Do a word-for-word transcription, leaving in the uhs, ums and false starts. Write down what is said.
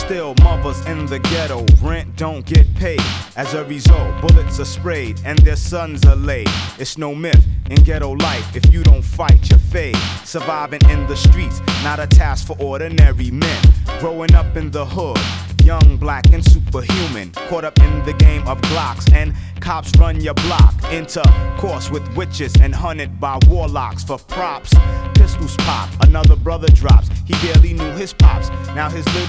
Still, mothers in the ghetto, rent don't get paid. As a result, bullets are sprayed and their sons are laid. It's no myth in ghetto life, if you don't fight, you fade. Surviving in the streets, not a task for ordinary men. Growing up in the hood, young, black, and superhuman. Caught up in the game of Glocks, and cops run your block. Intercourse with witches and hunted by warlocks for props. Pistols pop, another brother drops. He barely knew his pops. Now his little